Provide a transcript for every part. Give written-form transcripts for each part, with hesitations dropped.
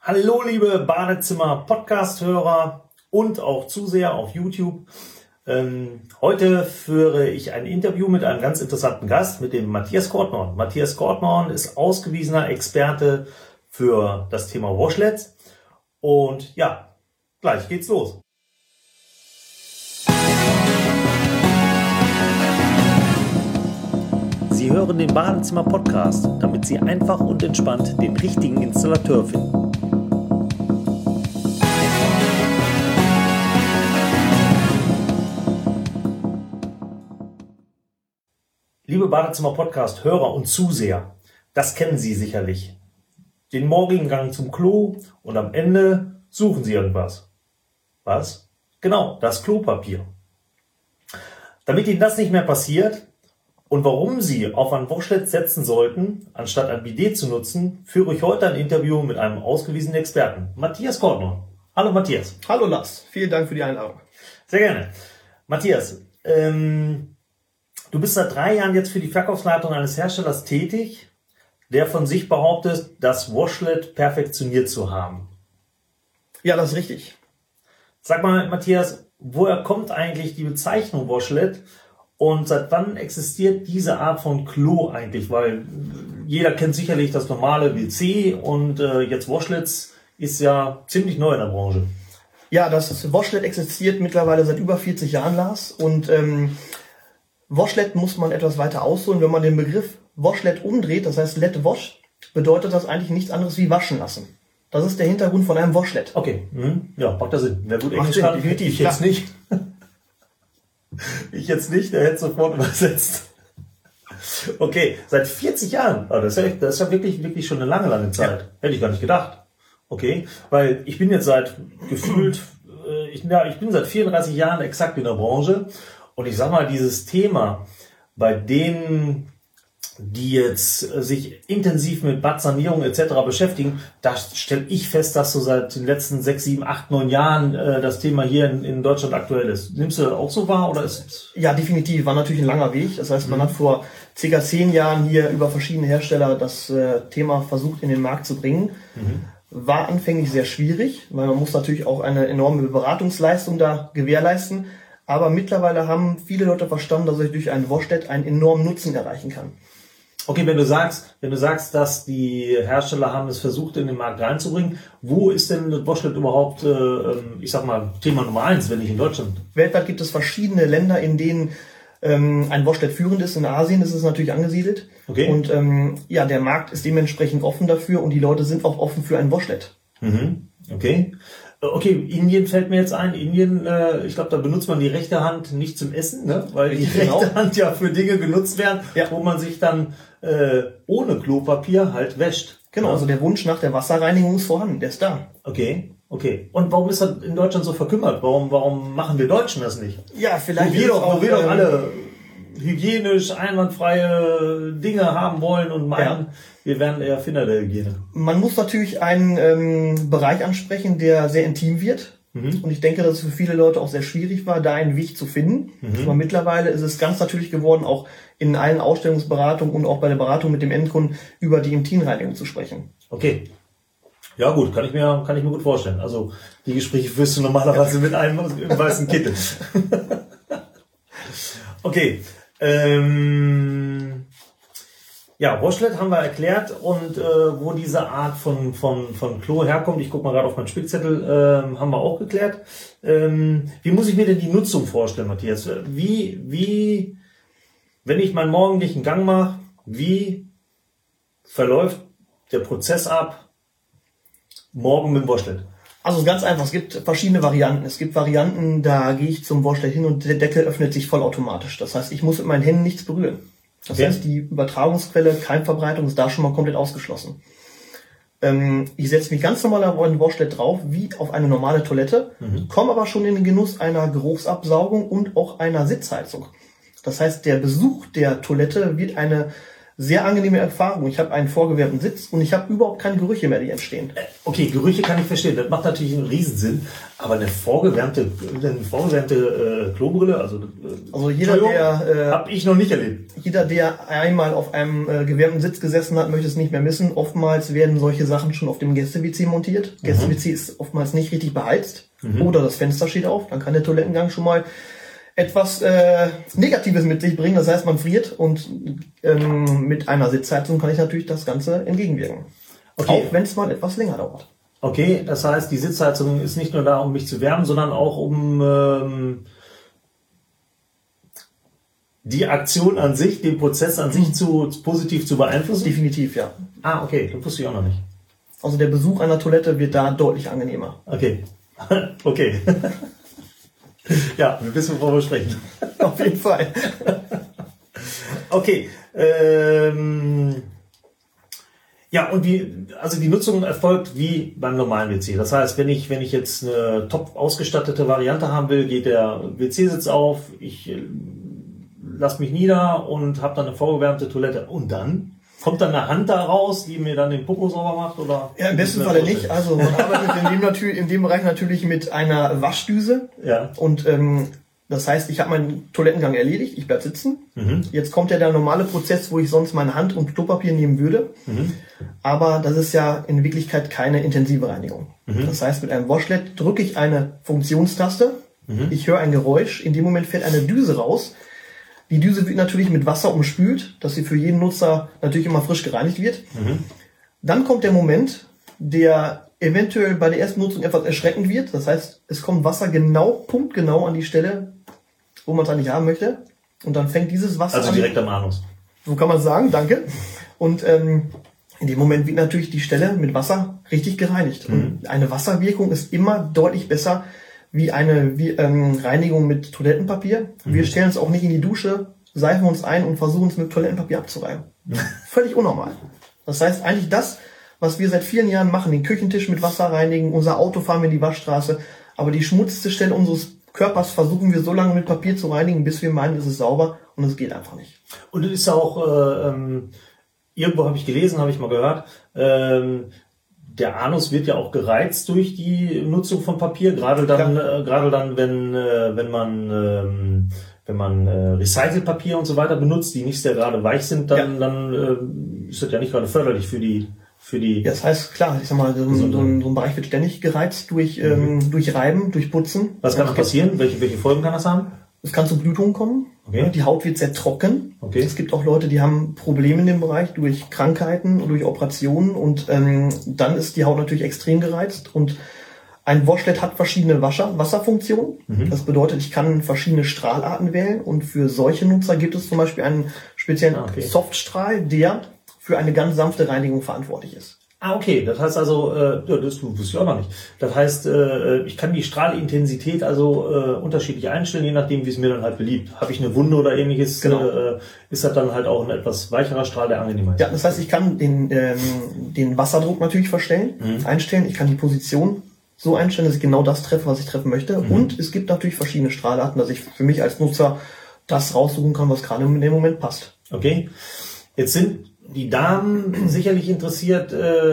Hallo liebe Badezimmer-Podcast-Hörer und auch Zuseher auf YouTube. Heute führe ich ein Interview mit einem ganz interessanten Gast, mit dem Matthias Kortnorn. Matthias Kortnorn ist ausgewiesener Experte für das Thema Washlets. Und ja, gleich geht's los. Sie hören den Badezimmer-Podcast, damit Sie einfach und entspannt den richtigen Installateur finden. Liebe Badezimmer-Podcast-Hörer und Zuseher, das kennen Sie sicherlich. Den morgigen Gang zum Klo und am Ende suchen Sie irgendwas. Was? Genau, das Klopapier. Damit Ihnen das nicht mehr passiert und warum Sie auf ein Washlet setzen sollten, anstatt ein Bidet zu nutzen, führe ich heute ein Interview mit einem ausgewiesenen Experten, Matthias Kortnorn. Hallo Matthias. Hallo Lars, vielen Dank für die Einladung. Sehr gerne. Matthias, du bist seit 3 Jahren jetzt für die Verkaufsleitung eines Herstellers tätig, der von sich behauptet, das Washlet perfektioniert zu haben. Ja, das ist richtig. Sag mal, Matthias, woher kommt eigentlich die Bezeichnung Washlet und seit wann existiert diese Art von Klo eigentlich? Weil jeder kennt sicherlich das normale WC und jetzt Washlets ist ja ziemlich neu in der Branche. Ja, das Washlet existiert mittlerweile seit über 40 Jahren, Lars, und Washlet muss man etwas weiter ausholen. Wenn man den Begriff Washlet umdreht, das heißt Let Wash, bedeutet das eigentlich nichts anderes wie waschen lassen. Das ist der Hintergrund von einem Washlet. Okay, ja, macht das Sinn. Wer gut Englisch kann, definitiv. ich jetzt nicht. Ich jetzt nicht, der hätte sofort übersetzt. Okay, seit 40 Jahren. Das ist ja wirklich schon eine lange Zeit. Ja. Hätte ich gar nicht gedacht. Okay, weil ich bin jetzt seit gefühlt, ich bin seit 34 Jahren exakt in der Branche. Und ich sag mal, dieses Thema, bei denen, die jetzt sich intensiv mit Badsanierung etc. beschäftigen, da stelle ich fest, dass so seit den letzten 6, 7, 8, 9 Jahren das Thema hier in Deutschland aktuell ist. Nimmst du das auch so wahr oder ist es? Ja, definitiv. War natürlich ein langer Weg. Das heißt, man hat vor ca. 10 Jahren hier über verschiedene Hersteller das Thema versucht in den Markt zu bringen. War anfänglich sehr schwierig, weil man muss natürlich auch eine enorme Beratungsleistung da gewährleisten. Aber mittlerweile haben viele Leute verstanden, dass ich durch ein Washlet einen enormen Nutzen erreichen kann. Okay, wenn du sagst, dass die Hersteller haben es versucht, in den Markt reinzubringen, wo ist denn das Washlet überhaupt, ich sag mal, Thema Nummer 1, wenn nicht in Deutschland? Weltweit gibt es verschiedene Länder, in denen ein Washlet führend ist. In Asien ist es natürlich angesiedelt. Okay. Und der Markt ist dementsprechend offen dafür und die Leute sind auch offen für ein Washlet. Okay. Okay, Indien fällt mir jetzt ein. Indien, ich glaube, da benutzt man die rechte Hand nicht zum Essen, ne? Weil die rechte Hand ja für Dinge genutzt werden, wo man sich dann ohne Klopapier halt wäscht. Genau, also der Wunsch nach der Wasserreinigung ist vorhanden, der ist da. Okay. Und warum ist das in Deutschland so verkümmert? Warum machen wir Deutschen das nicht? Ja, vielleicht wir doch alle hygienisch einwandfreie Dinge haben wollen und meinen, wir wären der Erfinder der Hygiene. Man muss natürlich einen Bereich ansprechen, der sehr intim wird. Und ich denke, dass es für viele Leute auch sehr schwierig war, da einen Weg zu finden. Aber mittlerweile ist es ganz natürlich geworden, auch in allen Ausstellungsberatungen und auch bei der Beratung mit dem Endkunden über die Intimreinigung zu sprechen. Okay. Ja gut, kann ich mir gut vorstellen. Also die Gespräche führst du normalerweise mit einem im weißen Kittel. Okay. Washlet haben wir erklärt und wo diese Art von Klo herkommt, ich gucke mal gerade auf meinen Spickzettel, haben wir auch geklärt. Wie muss ich mir denn die Nutzung vorstellen, Matthias? Wie, wenn ich meinen morgendlichen Gang mache, wie verläuft der Prozess ab morgen mit dem Washlet? Also ganz einfach, es gibt verschiedene Varianten. Es gibt Varianten, da gehe ich zum Washlet hin und der Deckel öffnet sich vollautomatisch. Das heißt, ich muss mit meinen Händen nichts berühren. Das heißt, die Übertragungsquelle, Keimverbreitung ist da schon mal komplett ausgeschlossen. Ich setze mich ganz normal auf ein Washlet drauf, wie auf eine normale Toilette, komme aber schon in den Genuss einer Geruchsabsaugung und auch einer Sitzheizung. Das heißt, der Besuch der Toilette wird eine sehr angenehme Erfahrung. Ich habe einen vorgewärmten Sitz und ich habe überhaupt keine Gerüche mehr, die entstehen. Okay, Gerüche kann ich verstehen. Das macht natürlich einen Riesensinn. Aber eine vorgewärmte Klobrille, also jeder, der habe ich noch nicht erlebt. Jeder, der einmal auf einem gewärmten Sitz gesessen hat, möchte es nicht mehr missen. Oftmals werden solche Sachen schon auf dem Gäste-WC montiert. Gäste-WC ist oftmals nicht richtig beheizt oder das Fenster steht auf. Dann kann der Toilettengang schon mal etwas Negatives mit sich bringen. Das heißt, man friert und mit einer Sitzheizung kann ich natürlich das Ganze entgegenwirken. Okay. Auch wenn es mal etwas länger dauert. Okay, das heißt, die Sitzheizung ist nicht nur da, um mich zu wärmen, sondern auch um die Aktion an sich, den Prozess an sich positiv zu beeinflussen? Definitiv, ja. Ah, okay, das wusste ich auch noch nicht. Also der Besuch einer Toilette wird da deutlich angenehmer. Okay. Okay. Ja, wir wissen, worüber wir sprechen. Auf jeden Fall. Okay. Ja, und die Nutzung erfolgt wie beim normalen WC. Das heißt, wenn ich jetzt eine top ausgestattete Variante haben will, geht der WC-Sitz auf, ich lasse mich nieder und habe dann eine vorgewärmte Toilette. Und dann? Kommt dann eine Hand da raus, die mir dann den Popo sauber macht? Oder? Ja, im besten Falle nicht. Also man arbeitet in dem Bereich natürlich mit einer Waschdüse. Ja. Und das heißt, ich habe meinen Toilettengang erledigt, ich bleib sitzen. Jetzt kommt ja der normale Prozess, wo ich sonst meine Hand und Klopapier nehmen würde. Aber das ist ja in Wirklichkeit keine intensive Reinigung. Das heißt, mit einem Washlet drücke ich eine Funktionstaste. Ich höre ein Geräusch. In dem Moment fährt eine Düse raus. Die Düse wird natürlich mit Wasser umspült, dass sie für jeden Nutzer natürlich immer frisch gereinigt wird. Dann kommt der Moment, der eventuell bei der ersten Nutzung etwas erschreckend wird. Das heißt, es kommt Wasser punktgenau an die Stelle, wo man es eigentlich haben möchte. Und dann fängt dieses Wasser an. Also direkt am Anus. So kann man sagen, danke. Und in dem Moment wird natürlich die Stelle mit Wasser richtig gereinigt. Und eine Wasserwirkung ist immer deutlich besser wie eine Reinigung mit Toilettenpapier. Wir stellen uns auch nicht in die Dusche, seifen uns ein und versuchen es mit Toilettenpapier abzureiben. Völlig unnormal. Das heißt, eigentlich das, was wir seit vielen Jahren machen, den Küchentisch mit Wasser reinigen, unser Auto fahren wir in die Waschstraße, aber die schmutzigste Stelle unseres Körpers versuchen wir so lange mit Papier zu reinigen, bis wir meinen, es ist sauber, und es geht einfach nicht. Und es ist auch, irgendwo habe ich gelesen, habe ich mal gehört, der Anus wird ja auch gereizt durch die Nutzung von Papier, gerade dann, wenn man Recycelpapier und so weiter benutzt, die nicht sehr gerade weich sind, dann ist das ja nicht gerade förderlich für die. Ja, das heißt, klar, ich sag mal, so ein Bereich wird ständig gereizt durch Reiben, durch Putzen. Was kann da passieren? Welche Folgen kann das haben? Es kann zu Blutungen kommen. Okay. Die Haut wird sehr trocken. Okay. Es gibt auch Leute, die haben Probleme in dem Bereich durch Krankheiten und durch Operationen, und dann ist die Haut natürlich extrem gereizt. Und ein Washlet hat verschiedene Wasserfunktionen. Das bedeutet, ich kann verschiedene Strahlarten wählen, und für solche Nutzer gibt es zum Beispiel einen speziellen Softstrahl, der für eine ganz sanfte Reinigung verantwortlich ist. Ah, okay. Das heißt also, das wusste ich auch noch nicht. Das heißt, ich kann die Strahlintensität also unterschiedlich einstellen, je nachdem, wie es mir dann halt beliebt. Habe ich eine Wunde oder ähnliches, ist das dann halt auch ein etwas weicherer Strahl, der angenehmer ist. Ja, das heißt, ich kann den Wasserdruck natürlich einstellen. Ich kann die Position so einstellen, dass ich genau das treffe, was ich treffen möchte. Und es gibt natürlich verschiedene Strahlarten, dass ich für mich als Nutzer das raussuchen kann, was gerade in dem Moment passt. Okay. Jetzt sind die Damen sicherlich interessiert,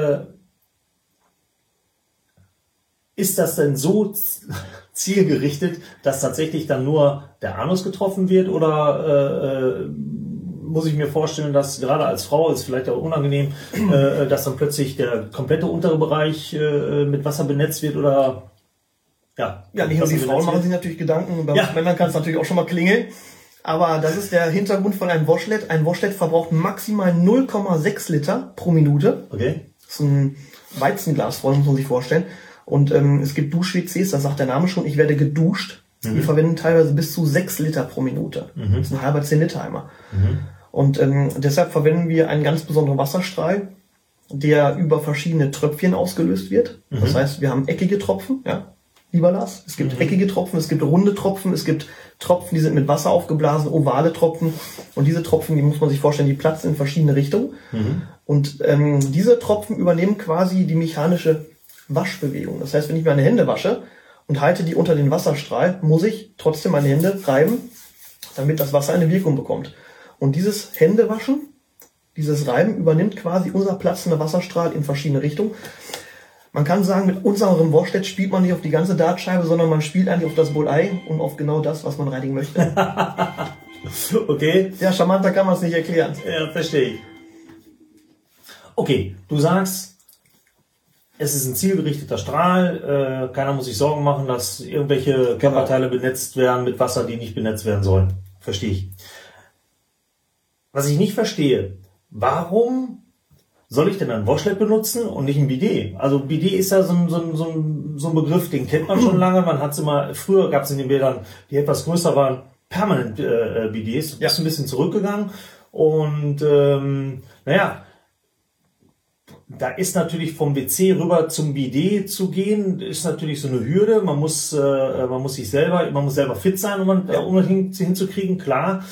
ist das denn so zielgerichtet, dass tatsächlich dann nur der Anus getroffen wird, oder muss ich mir vorstellen, dass gerade als Frau, ist vielleicht auch unangenehm, dass dann plötzlich der komplette untere Bereich mit Wasser benetzt wird, oder nicht nur die Frauen machen sich natürlich Gedanken, bei Männern kann es natürlich auch schon mal klingeln. Aber das ist der Hintergrund von einem Washlet. Ein Washlet verbraucht maximal 0,6 Liter pro Minute. Okay. Das ist ein Weizenglas voll, muss man sich vorstellen. Und es gibt Dusch-WCs, das sagt der Name schon, ich werde geduscht. Wir verwenden teilweise bis zu 6 Liter pro Minute. Das ist ein halber 10-Liter-Eimer. Und deshalb verwenden wir einen ganz besonderen Wasserstrahl, der über verschiedene Tröpfchen ausgelöst wird. Das heißt, wir haben eckige Tropfen, lieber Lars. Es gibt eckige Tropfen, es gibt runde Tropfen, es gibt Tropfen, die sind mit Wasser aufgeblasen, ovale Tropfen. Und diese Tropfen, die muss man sich vorstellen, die platzen in verschiedene Richtungen. Und diese Tropfen übernehmen quasi die mechanische Waschbewegung. Das heißt, wenn ich meine Hände wasche und halte die unter den Wasserstrahl, muss ich trotzdem meine Hände reiben, damit das Wasser eine Wirkung bekommt. Und dieses Händewaschen Dieses Reiben übernimmt quasi unser platzender Wasserstrahl in verschiedene Richtungen. Man kann sagen, mit unserem Washlet spielt man nicht auf die ganze Dartscheibe, sondern man spielt eigentlich auf das Bullseye und auf genau das, was man reinigen möchte. Okay. Ja, charmanter kann man es nicht erklären. Ja, verstehe ich. Okay, du sagst, es ist ein zielgerichteter Strahl, keiner muss sich Sorgen machen, dass irgendwelche Körperteile benetzt werden mit Wasser, die nicht benetzt werden sollen. Verstehe ich. Was ich nicht verstehe, warum soll ich denn ein Washlet benutzen und nicht ein Bidet? Also Bidet ist ja so ein Begriff, den kennt man schon lange. Man hat es immer, früher gab es in den Bädern, die etwas größer waren, permanent Bidets. Du bist ein bisschen zurückgegangen und naja, da ist natürlich vom WC rüber zum Bidet zu gehen, ist natürlich so eine Hürde. Man muss selber fit sein, um das hinzukriegen, klar.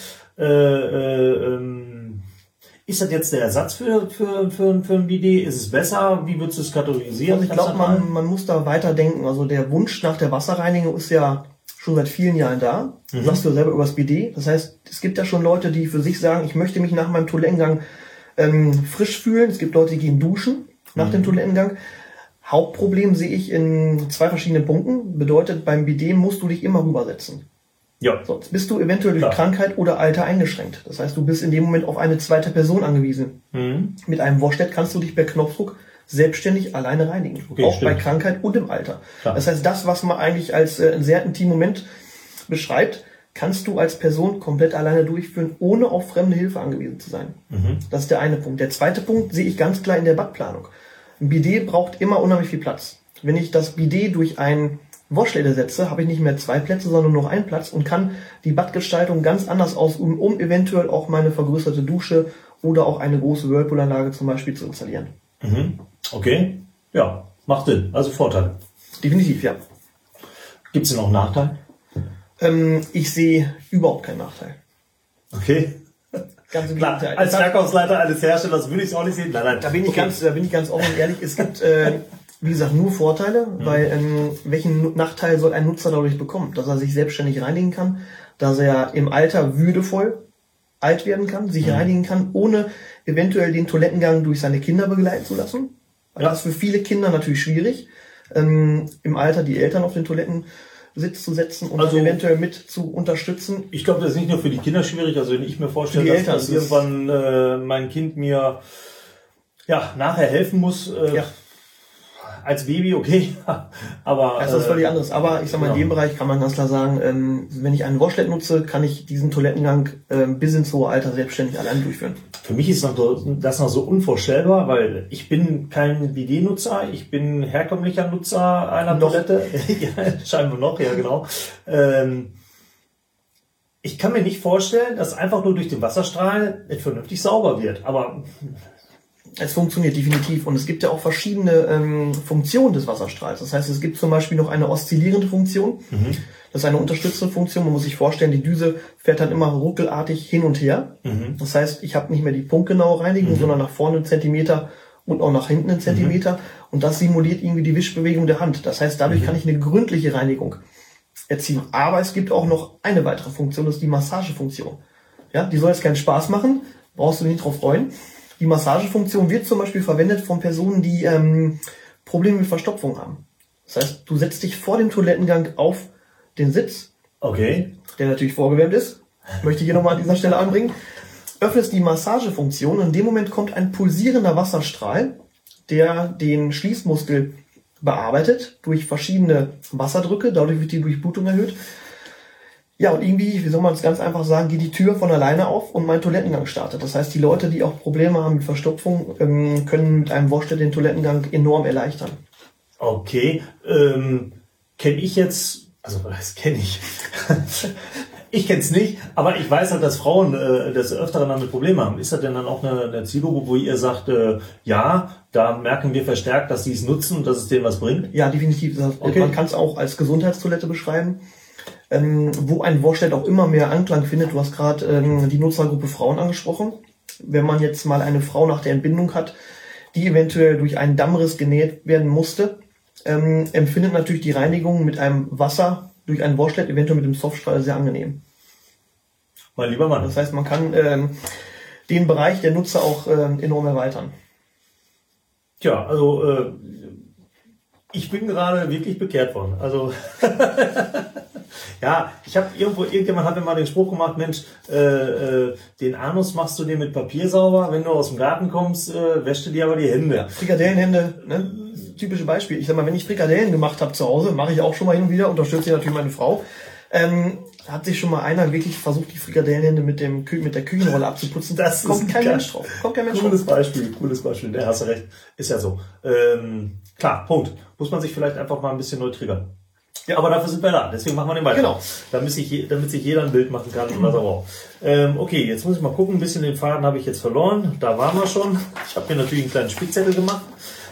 Ist das jetzt der Ersatz für ein Bidet? Ist es besser? Wie würdest du es kategorisieren? Also ich glaube, man muss da weiterdenken. Also der Wunsch nach der Wasserreinigung ist ja schon seit vielen Jahren da. Du sagst ja selber über das Bidet. Das heißt, es gibt ja schon Leute, die für sich sagen, ich möchte mich nach meinem Toilettengang frisch fühlen. Es gibt Leute, die gehen duschen nach dem Toilettengang. Hauptproblem sehe ich in 2 verschiedenen Punkten. Bedeutet, beim Bidet musst du dich immer rübersetzen. Ja. Sonst bist du eventuell durch Krankheit oder Alter eingeschränkt. Das heißt, du bist in dem Moment auf eine zweite Person angewiesen. Mit einem Washlet kannst du dich per Knopfdruck selbstständig alleine reinigen. Okay, auch stimmt. bei Krankheit und im Alter. Klar. Das heißt, das, was man eigentlich als einen sehr intimen Moment beschreibt, kannst du als Person komplett alleine durchführen, ohne auf fremde Hilfe angewiesen zu sein. Das ist der eine Punkt. Der zweite Punkt sehe ich ganz klar in der Badplanung. Ein Bidet braucht immer unheimlich viel Platz. Wenn ich das Bidet durch ein Washlet ersetze, habe ich nicht mehr 2 Plätze, sondern nur noch 1 Platz und kann die Badgestaltung ganz anders ausüben, um eventuell auch meine vergrößerte Dusche oder auch eine große Whirlpool-Anlage zum Beispiel zu installieren. Okay, ja, macht Sinn. Also Vorteile. Definitiv, ja. Gibt es denn auch einen Nachteil? Ich sehe überhaupt keinen Nachteil. Okay. Ganz im Klar, Gegenteil. als Verkaufsleiter eines Herstellers würde ich es auch nicht sehen. Nein. Da bin ich ganz offen und ehrlich. Es gibt, wie gesagt, nur Vorteile, weil welchen Nachteil soll ein Nutzer dadurch bekommen? Dass er sich selbstständig reinigen kann, dass er im Alter würdevoll alt werden kann, sich reinigen kann, ohne eventuell den Toilettengang durch seine Kinder begleiten zu lassen. Weil das ist für viele Kinder natürlich schwierig, im Alter die Eltern auf den Toilettensitz zu setzen und also, dann eventuell mit zu unterstützen. Ich glaube, das ist nicht nur für die Kinder schwierig. Also wenn ich mir vorstelle, dass irgendwann mein Kind mir nachher helfen muss, als Baby, okay, aber... Das ist völlig anderes. Aber ich sag mal, in dem Bereich kann man ganz klar sagen, wenn ich einen Washlet nutze, kann ich diesen Toilettengang bis ins hohe Alter selbstständig allein durchführen. Für mich ist das noch so unvorstellbar, weil ich bin kein Bidet-Nutzer, ich bin herkömmlicher Nutzer einer Toilette. Ja, scheinbar noch, ja genau. Ich kann mir nicht vorstellen, dass einfach nur durch den Wasserstrahl nicht vernünftig sauber wird, aber... Es funktioniert definitiv und es gibt ja auch verschiedene Funktionen des Wasserstrahls. Das heißt, es gibt zum Beispiel noch eine oszillierende Funktion. Das ist eine unterstützende Funktion. Man muss sich vorstellen, die Düse fährt dann immer ruckelartig hin und her. Das heißt, ich habe nicht mehr die punktgenaue Reinigung, sondern nach vorne 1 Zentimeter und auch nach hinten 1 Zentimeter. Und das simuliert irgendwie die Wischbewegung der Hand. Das heißt, dadurch kann ich eine gründliche Reinigung erzielen. Aber es gibt auch noch eine weitere Funktion, das ist die Massagefunktion. Ja, die soll jetzt keinen Spaß machen, brauchst du nicht drauf freuen. Die Massagefunktion wird zum Beispiel verwendet von Personen, die Probleme mit Verstopfung haben. Das heißt, du setzt dich vor dem Toilettengang auf den Sitz, okay, der natürlich vorgewärmt ist, möchte ich hier nochmal an dieser Stelle anbringen, öffnest die Massagefunktion und in dem Moment kommt ein pulsierender Wasserstrahl, der den Schließmuskel bearbeitet durch verschiedene Wasserdrücke, dadurch wird die Durchblutung erhöht. Ja, und irgendwie, wie soll man es ganz einfach sagen, geht die Tür von alleine auf und mein Toilettengang startet. Das heißt, die Leute, die auch Probleme haben mit Verstopfung, können mit einem Washlet den Toilettengang enorm erleichtern. Okay, kenne ich jetzt, also das kenne ich. Ich kenne es nicht, aber ich weiß halt, dass Frauen des Öfteren damit Probleme haben. Ist das denn dann auch eine Zielgruppe, wo ihr sagt, ja, da merken wir verstärkt, dass sie es nutzen und dass es denen was bringt? Ja, definitiv. Okay. Man kann es auch als Gesundheitstoilette beschreiben. Wo ein Washlet auch immer mehr Anklang findet. Du hast gerade die Nutzergruppe Frauen angesprochen. Wenn man jetzt mal eine Frau nach der Entbindung hat, die eventuell durch einen Dammriss genäht werden musste, empfindet natürlich die Reinigung mit einem Wasser durch ein Washlet, eventuell mit dem Softstrahl, sehr angenehm. Mein lieber Mann. Das heißt, man kann den Bereich der Nutzer auch enorm erweitern. Tja, also ich bin gerade wirklich bekehrt worden. Also ja, irgendjemand hat mir mal den Spruch gemacht, Mensch, den Anus machst du dir mit Papier sauber, wenn du aus dem Garten kommst, wäschst du dir aber die Hände. Ja, Frikadellenhände, ne? Typische Beispiel. Ich sag mal, wenn ich Frikadellen gemacht habe zu Hause, mache ich auch schon mal hin und wieder, unterstütze ich natürlich meine Frau. Hat sich schon mal einer wirklich versucht, die Frikadellenhände mit der Küchenrolle abzuputzen? Das kommt kein Mensch drauf. Cooles Beispiel. Der hast du recht. Ist ja so. Klar, Punkt. Muss man sich vielleicht einfach mal ein bisschen neu triggern. Ja, aber dafür sind wir da. Deswegen machen wir den weiter. Genau. Damit sich jeder ein Bild machen kann, was er braucht. Okay, jetzt muss ich mal gucken. Ein bisschen den Faden habe ich jetzt verloren. Da waren wir schon. Ich habe mir natürlich einen kleinen Spickzettel gemacht.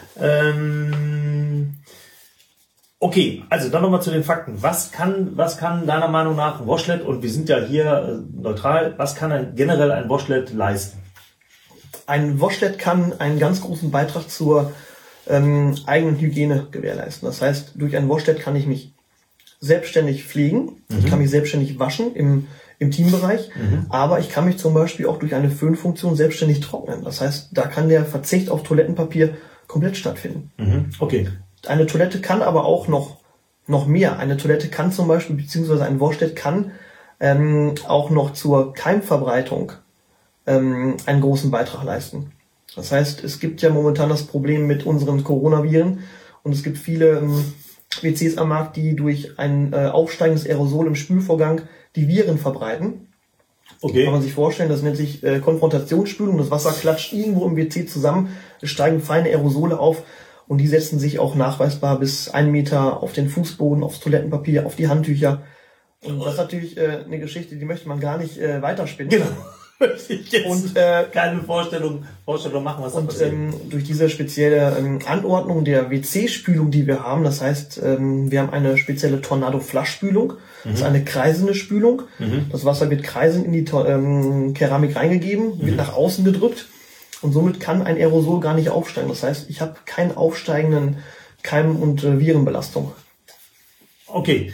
Okay, also dann nochmal zu den Fakten. Was kann deiner Meinung nach ein Washlet, und wir sind ja hier neutral, was kann generell ein Washlet leisten? Ein Washlet kann einen ganz großen Beitrag zur eigenen Hygiene gewährleisten. Das heißt, durch ein Washlet kann ich mich selbstständig pflegen, ich kann mich selbstständig waschen im Teambereich, aber ich kann mich zum Beispiel auch durch eine Föhnfunktion selbstständig trocknen. Das heißt, da kann der Verzicht auf Toilettenpapier komplett stattfinden. Okay. Eine Toilette kann aber auch noch mehr. Eine Toilette kann zum Beispiel, beziehungsweise ein Washlet kann auch noch zur Keimverbreitung einen großen Beitrag leisten. Das heißt, es gibt ja momentan das Problem mit unseren Coronaviren und es gibt viele WCs am Markt, die durch ein aufsteigendes Aerosol im Spülvorgang die Viren verbreiten. Okay. Kann man sich vorstellen, das nennt sich Konfrontationsspülung. Das Wasser klatscht irgendwo im WC zusammen, es steigen feine Aerosole auf und die setzen sich auch nachweisbar bis 1 Meter auf den Fußboden, aufs Toilettenpapier, auf die Handtücher. Und das ist natürlich eine Geschichte, die möchte man gar nicht weiterspinnen. Genau. Und keine Vorstellung machen, was da passiert. Durch diese spezielle Anordnung der WC-Spülung, die wir haben, das heißt, wir haben eine spezielle Tornado-Flush-Spülung, das ist eine kreisende Spülung. Das Wasser wird kreisend in die Keramik reingegeben, wird nach außen gedrückt und somit kann ein Aerosol gar nicht aufsteigen. Das heißt, ich habe keinen aufsteigenden Keim- und Virenbelastung. Okay.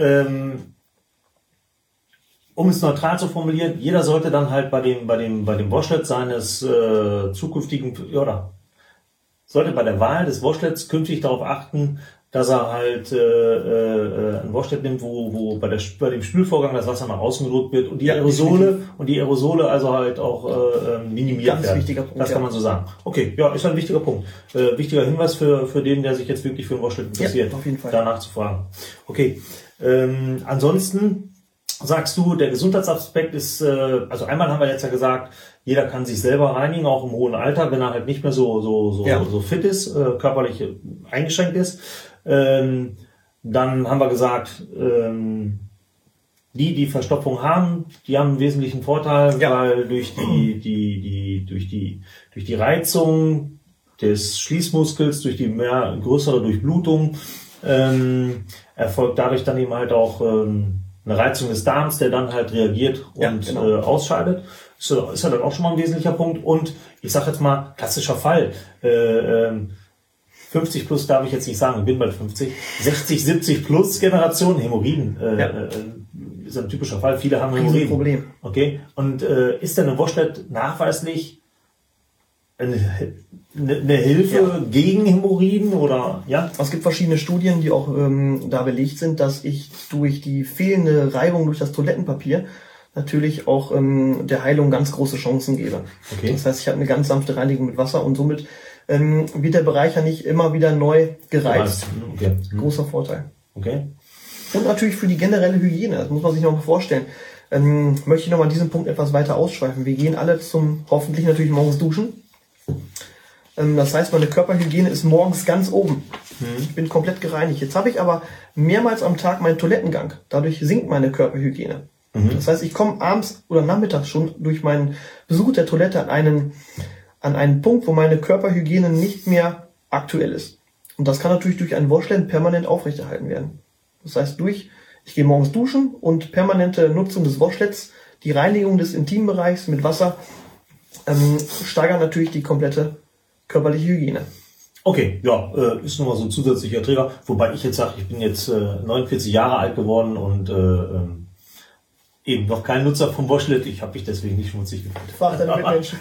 Um es neutral zu formulieren, jeder sollte dann halt bei dem Washlet seines zukünftigen, oder sollte bei der Wahl des Washlets künftig darauf achten, dass er halt ein Washlet nimmt, wo bei dem Spülvorgang das Wasser nach außen gedrückt wird und die Aerosole also halt auch minimiert Ganz werden. Wichtiger Punkt, das kann man so sagen. Okay, ja, ist ein wichtiger Punkt. Wichtiger Hinweis für den, der sich jetzt wirklich für ein Washlet interessiert, auf jeden Fall. danach zu fragen. Okay, ansonsten sagst du, der Gesundheitsaspekt ist, also einmal haben wir jetzt ja gesagt, jeder kann sich selber reinigen, auch im hohen Alter, wenn er halt nicht mehr so fit ist, körperlich eingeschränkt ist. Dann haben wir gesagt, die Verstopfung haben, die haben einen wesentlichen Vorteil, weil durch die Reizung des Schließmuskels, durch die größere Durchblutung, erfolgt dadurch dann eben halt auch eine Reizung des Darms, der dann halt reagiert und ausscheidet. Ist ja dann auch schon mal ein wesentlicher Punkt. Und ich sage jetzt mal, klassischer Fall, 50 plus darf ich jetzt nicht sagen, ich bin bald 50, 60, 70 plus Generation, Hämorrhoiden ist ein typischer Fall. Viele haben Hämorrhoiden. Problem. Okay. Und ist denn ein Washlet nachweislich eine Hilfe gegen Hämorrhoiden oder ja? Es gibt verschiedene Studien, die auch da belegt sind, dass ich durch die fehlende Reibung durch das Toilettenpapier natürlich auch der Heilung ganz große Chancen gebe. Okay. Das heißt, ich habe eine ganz sanfte Reinigung mit Wasser und somit wird der Bereich ja nicht immer wieder neu gereizt. Okay. Großer Vorteil. Okay. Und natürlich für die generelle Hygiene, das muss man sich noch mal vorstellen. Möchte ich noch mal diesen Punkt etwas weiter ausschweifen. Wir gehen alle hoffentlich natürlich morgens duschen. Das heißt, meine Körperhygiene ist morgens ganz oben. Ich bin komplett gereinigt. Jetzt habe ich aber mehrmals am Tag meinen Toilettengang. Dadurch sinkt meine Körperhygiene. Das heißt, ich komme abends oder nachmittags schon durch meinen Besuch der Toilette an einen Punkt, wo meine Körperhygiene nicht mehr aktuell ist. Und das kann natürlich durch ein Washlet permanent aufrechterhalten werden. Das heißt, ich gehe morgens duschen und permanente Nutzung des Washlets, die Reinigung des Intimbereichs mit Wasser, steigern natürlich die komplette körperliche Hygiene. Okay, ja, ist nochmal so ein zusätzlicher Träger. Wobei ich jetzt sage, ich bin jetzt 49 Jahre alt geworden und Eben, noch kein Nutzer vom Washlet. Ich habe mich deswegen nicht schmutzig gefühlt. Frag deine Mitmenschen.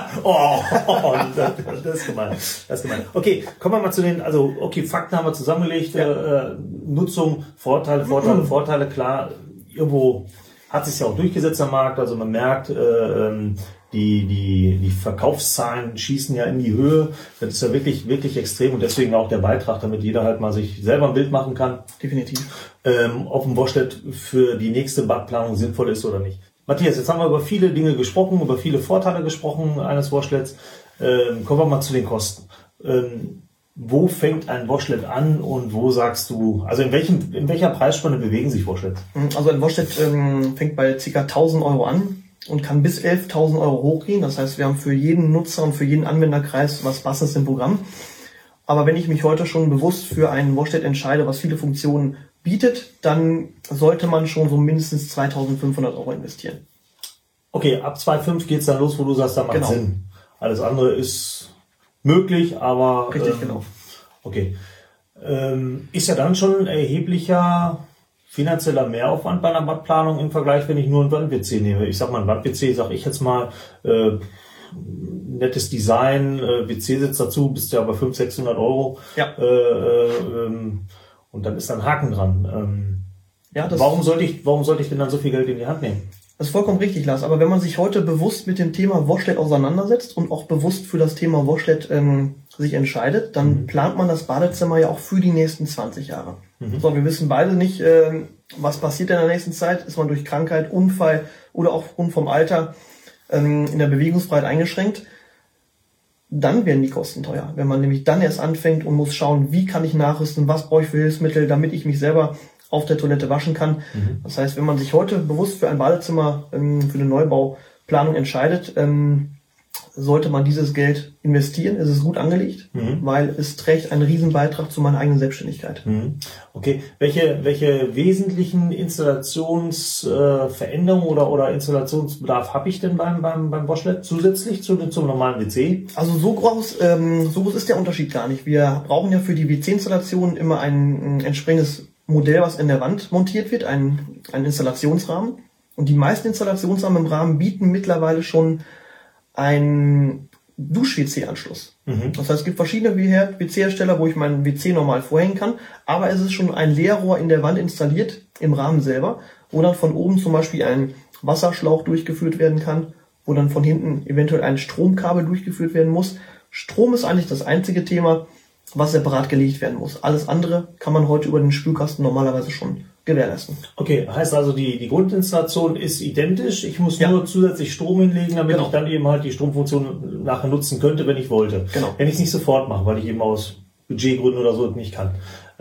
Das ist gemein. Das ist gemein. Okay, kommen wir mal zu den, Fakten haben wir zusammengelegt. Ja. Nutzung, Vorteile, klar. Irgendwo hat sich ja auch durchgesetzt am Markt. Also man merkt, die Verkaufszahlen schießen ja in die Höhe. Das ist ja wirklich, wirklich extrem und deswegen auch der Beitrag, damit jeder halt mal sich selber ein Bild machen kann. Definitiv. Ob ein Washlet für die nächste Badplanung sinnvoll ist oder nicht. Matthias, jetzt haben wir über viele Dinge gesprochen, über viele Vorteile gesprochen eines Washlets. Kommen wir mal zu den Kosten. Wo fängt ein Washlet an und wo sagst du, also in welcher Preisspanne bewegen sich Washlets? Also ein Washlet fängt bei ca. 1.000 Euro an und kann bis 11.000 Euro hochgehen. Das heißt, wir haben für jeden Nutzer und für jeden Anwenderkreis was Passendes im Programm. Aber wenn ich mich heute schon bewusst für ein Washlet entscheide, was viele Funktionen bietet, dann sollte man schon so mindestens 2.500 Euro investieren. Okay, ab 2.500 geht's dann los, wo du sagst, da macht Sinn. Alles andere ist möglich, aber... Richtig, genau. Okay. Ist ja dann schon ein erheblicher finanzieller Mehraufwand bei einer Badplanung im Vergleich, wenn ich nur einen Wand-WC nehme. Ich sag mal, ein Wand-WC, sag ich jetzt mal, nettes Design, WC-Sitz dazu, bist ja bei 500-600 Euro. Ja. Und dann ist da ein Haken dran. Warum sollte ich denn dann so viel Geld in die Hand nehmen? Das ist vollkommen richtig, Lars. Aber wenn man sich heute bewusst mit dem Thema Washlet auseinandersetzt und auch bewusst für das Thema Washlet sich entscheidet, dann plant man das Badezimmer ja auch für die nächsten 20 Jahre. So, wir wissen beide nicht, was passiert in der nächsten Zeit. Ist man durch Krankheit, Unfall oder auch aufgrund vom Alter in der Bewegungsfreiheit eingeschränkt. Dann werden die Kosten teuer. Wenn man nämlich dann erst anfängt und muss schauen, wie kann ich nachrüsten, was brauche ich für Hilfsmittel, damit ich mich selber auf der Toilette waschen kann. Das heißt, wenn man sich heute bewusst für ein Badezimmer, für eine Neubauplanung entscheidet, sollte man dieses Geld investieren. Es ist gut angelegt, weil es trägt einen riesen Beitrag zu meiner eigenen Selbstständigkeit. Okay, welche wesentlichen Installationsveränderungen oder Installationsbedarf habe ich denn beim Washlet zusätzlich zum normalen WC? Also so groß ist der Unterschied gar nicht. Wir brauchen ja für die WC-Installation immer ein entsprechendes Modell, was in der Wand montiert wird, ein Installationsrahmen. Und die meisten Installationsrahmen im Rahmen bieten mittlerweile schon einen Dusch-WC-Anschluss. Das heißt, es gibt verschiedene WC-Hersteller, wo ich meinen WC normal vorhängen kann, aber es ist schon ein Leerrohr in der Wand installiert, im Rahmen selber, wo dann von oben zum Beispiel ein Wasserschlauch durchgeführt werden kann, wo dann von hinten eventuell ein Stromkabel durchgeführt werden muss. Strom ist eigentlich das einzige Thema, was separat gelegt werden muss. Alles andere kann man heute über den Spülkasten normalerweise schon gewährleisten. Okay, heißt also, die Grundinstallation ist identisch. Ich muss nur zusätzlich Strom hinlegen, damit ich dann eben halt die Stromfunktion nachher nutzen könnte, wenn ich wollte. Genau. Wenn ich es nicht sofort mache, weil ich eben aus Budgetgründen oder so nicht kann.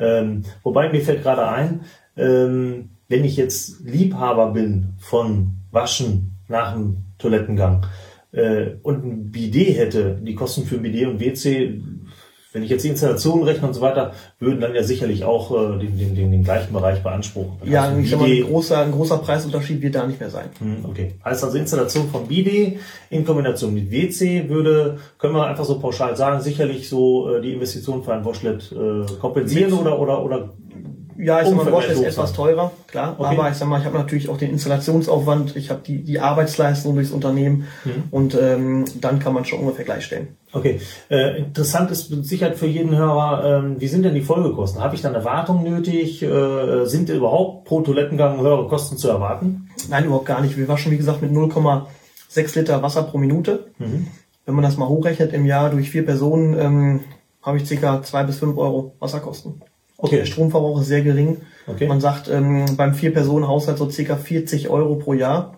Wobei mir fällt gerade ein, wenn ich jetzt Liebhaber bin von Waschen nach dem Toilettengang und ein Bidet hätte, die Kosten für Bidet und WC, wenn ich jetzt die Installation rechne und so weiter, würden dann ja sicherlich auch den gleichen Bereich beanspruchen. Ja, ich sag mal, ein großer Preisunterschied wird da nicht mehr sein. Okay. Heißt also, Installation von Bidet in Kombination mit WC können wir einfach so pauschal sagen, sicherlich so die Investition für ein Washlet kompensieren oder ja, ich sag mal, ein Washlet ist etwas teurer, klar. Okay. Aber ich sag mal, ich habe natürlich auch den Installationsaufwand, ich habe die Arbeitsleistung durchs Unternehmen und dann kann man schon ungefähr gleichstellen. Okay. Interessant ist mit Sicherheit für jeden Hörer, wie sind denn die Folgekosten? Habe ich dann eine Wartung nötig? Sind überhaupt pro Toilettengang höhere Kosten zu erwarten? Nein, überhaupt gar nicht. Wir waschen, wie gesagt, mit 0,6 Liter Wasser pro Minute. Wenn man das mal hochrechnet im Jahr durch 4 Personen, habe ich ca. 2 bis 5 Euro Wasserkosten. Okay. Der Stromverbrauch ist sehr gering. Okay. Man sagt beim 4-Personen-Haushalt so ca. 40 Euro pro Jahr.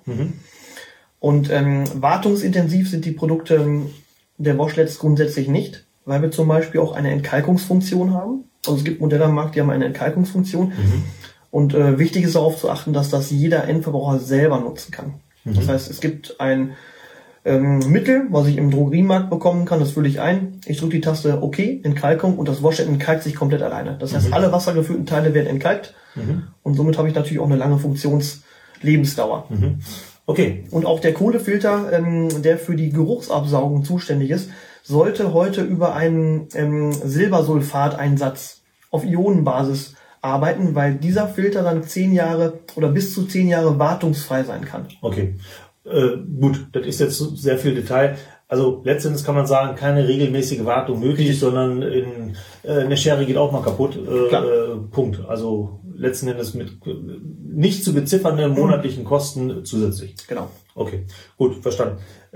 Und wartungsintensiv sind die Produkte der Washlets grundsätzlich nicht, weil wir zum Beispiel auch eine Entkalkungsfunktion haben. Also es gibt Modelle am Markt, die haben eine Entkalkungsfunktion. Und wichtig ist darauf zu achten, dass das jeder Endverbraucher selber nutzen kann. Das heißt, es gibt ein Mittel, was ich im Drogeriemarkt bekommen kann, das fülle ich ein. Ich drücke die Taste OK, Entkalkung, und das Washlet entkalkt sich komplett alleine. Das heißt, alle wassergefüllten Teile werden entkalkt und somit habe ich natürlich auch eine lange Funktionslebensdauer. Okay. Und auch der Kohlefilter, der für die Geruchsabsaugung zuständig ist, sollte heute über einen Silbersulfateinsatz auf Ionenbasis arbeiten, weil dieser Filter dann 10 Jahre oder bis zu 10 Jahre wartungsfrei sein kann. Okay, gut, das ist jetzt sehr viel Detail. Also letztendlich kann man sagen, keine regelmäßige Wartung möglich, sondern eine Schere geht auch mal kaputt. Punkt. Also letzten Endes mit nicht zu beziffernden monatlichen Kosten zusätzlich. Genau. Okay, gut, verstanden.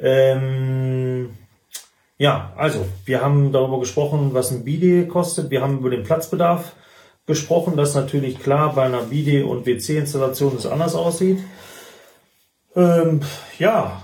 Ja, also wir haben darüber gesprochen, was ein Bidet kostet. Wir haben über den Platzbedarf gesprochen, dass natürlich klar bei einer Bidet- und WC-Installation es anders aussieht. Ja.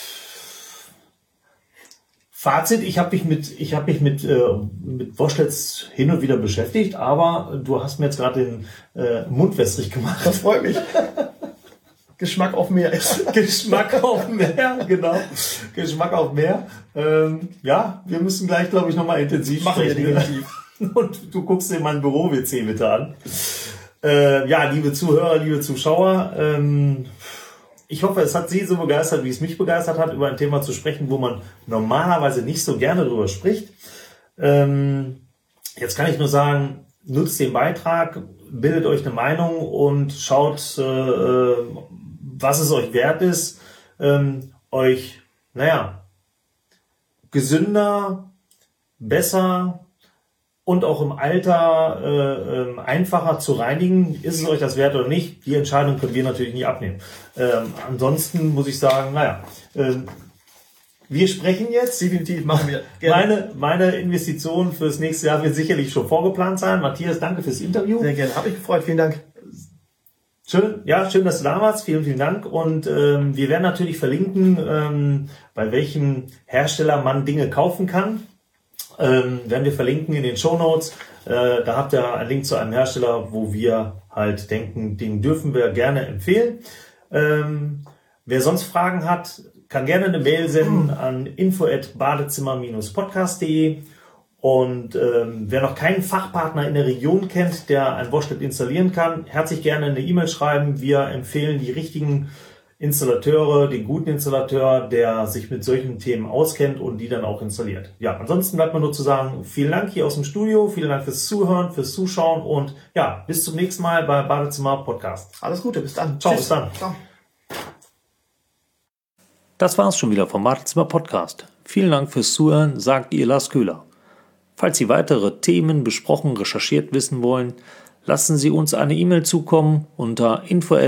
Fazit, ich habe mich mit Washletts hin und wieder beschäftigt, aber du hast mir jetzt gerade den Mund wässrig gemacht. Das freut mich. Geschmack auf mehr. Geschmack auf mehr, genau. Geschmack auf mehr. Ja, wir müssen gleich, glaube ich, nochmal intensiv machen sprechen. wir definitiv. Und du guckst dir mein Büro-WC bitte an. Ja, liebe Zuhörer, liebe Zuschauer, ich hoffe, es hat Sie so begeistert, wie es mich begeistert hat, über ein Thema zu sprechen, wo man normalerweise nicht so gerne drüber spricht. Jetzt kann ich nur sagen, nutzt den Beitrag, bildet euch eine Meinung und schaut, was es euch wert ist, euch, gesünder, besser und auch im Alter einfacher zu reinigen. Ist es euch das wert oder nicht? Die Entscheidung können wir natürlich nicht abnehmen. Ansonsten muss ich sagen, wir sprechen jetzt. Definitiv, machen wir. Gerne. Meine Investition fürs nächste Jahr wird sicherlich schon vorgeplant sein. Matthias, danke fürs Interview. Sehr gerne. Habe ich gefreut. Vielen Dank. Schön, dass du da warst. Vielen, vielen Dank. Und wir werden natürlich verlinken, bei welchem Hersteller man Dinge kaufen kann. Werden wir verlinken in den Shownotes. Da habt ihr einen Link zu einem Hersteller, wo wir halt denken, den dürfen wir gerne empfehlen. Wer sonst Fragen hat, kann gerne eine Mail senden an info@badezimmer-podcast.de. Und wer noch keinen Fachpartner in der Region kennt, der ein Washlet installieren kann, herzlich gerne eine E-Mail schreiben. Wir empfehlen die richtigen Installateure, den guten Installateur, der sich mit solchen Themen auskennt und die dann auch installiert. Ja, ansonsten bleibt mir nur zu sagen, vielen Dank hier aus dem Studio, vielen Dank fürs Zuhören, fürs Zuschauen und ja, bis zum nächsten Mal bei Badezimmer Podcast. Alles Gute, bis dann. Ciao, Tschüss. bis dann. Ciao. Das war's schon wieder vom Badezimmer Podcast. Vielen Dank fürs Zuhören, sagt ihr Lars Köhler. Falls Sie weitere Themen besprochen, recherchiert wissen wollen, lassen Sie uns eine E-Mail zukommen unter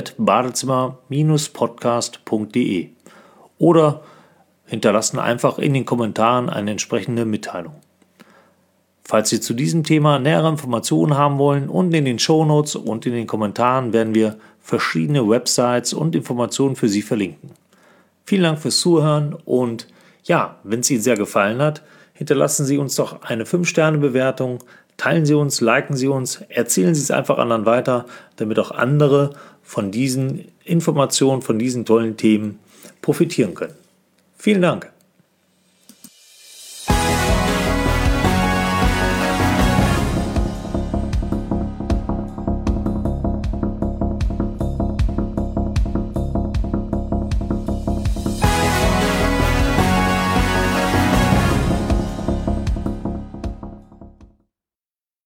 info@badezimmer-podcast.de oder hinterlassen einfach in den Kommentaren eine entsprechende Mitteilung. Falls Sie zu diesem Thema nähere Informationen haben wollen, unten in den Shownotes und in den Kommentaren werden wir verschiedene Websites und Informationen für Sie verlinken. Vielen Dank fürs Zuhören und ja, wenn es Ihnen sehr gefallen hat, hinterlassen Sie uns doch eine 5-Sterne-Bewertung, teilen Sie uns, liken Sie uns, erzählen Sie es einfach anderen weiter, damit auch andere von diesen Informationen, von diesen tollen Themen profitieren können. Vielen Dank.